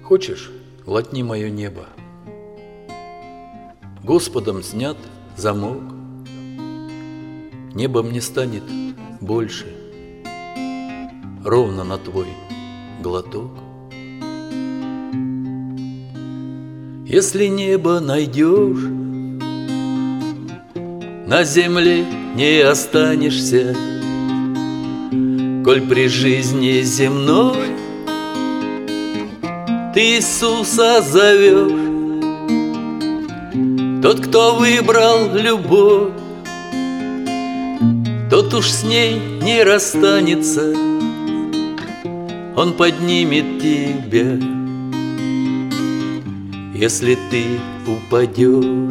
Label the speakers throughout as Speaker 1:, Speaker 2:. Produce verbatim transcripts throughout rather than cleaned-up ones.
Speaker 1: Хочешь, глотни мое небо. Господом снят замок, небом не станет больше, ровно на твой глоток. Если небо найдешь, на земле не останешься, коль при жизни земной ты Иисуса зовешь. Тот, кто выбрал любовь, тот уж с ней не расстанется, Он поднимет тебя, если ты упадешь.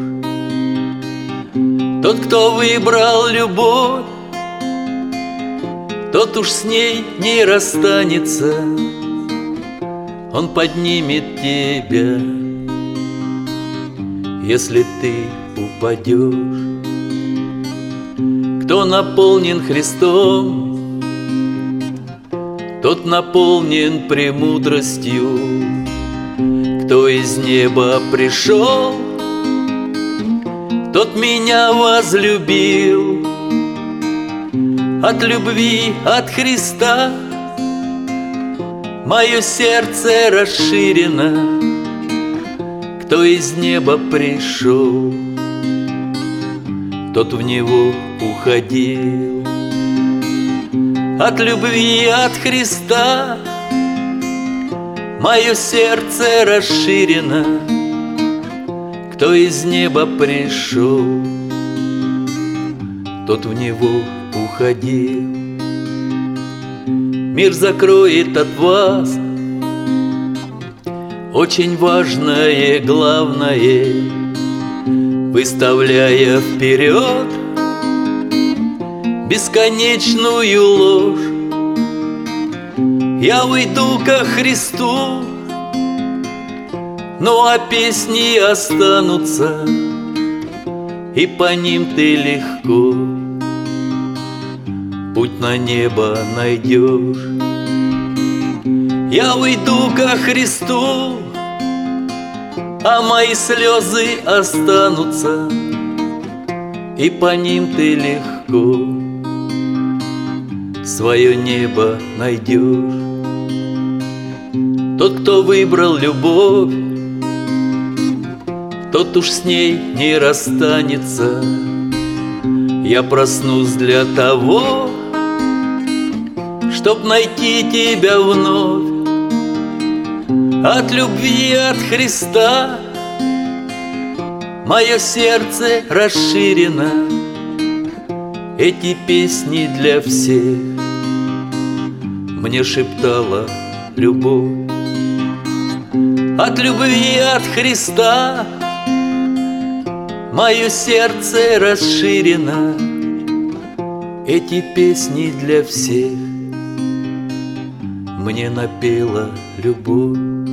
Speaker 1: Тот, кто выбрал любовь, тот уж с ней не расстанется, Он поднимет тебя, если ты упадешь. Кто наполнен Христом, тот наполнен премудростью. Кто из неба пришел, тот меня возлюбил. От любви, от Христа мое сердце расширено. Кто из неба пришел, тот в него уходил. От любви, от Христа мое сердце расширено. Кто из неба пришел, тот в него уходил. Мир закроет от вас очень важное, главное, выставляя вперед бесконечную ложь. Я уйду ко Христу, ну а песни останутся, и по ним ты легко путь на небо найдешь. Я уйду ко Христу, а мои слезы останутся, и по ним ты легко свое небо найдешь. Тот, кто выбрал любовь, тот уж с ней не расстанется. Я проснусь для того, чтоб найти тебя вновь. От любви, от Христа мое сердце расширено. Эти песни для всех мне шептала любовь. От любви, от Христа мое сердце расширено. Эти песни для всех мне напела любовь.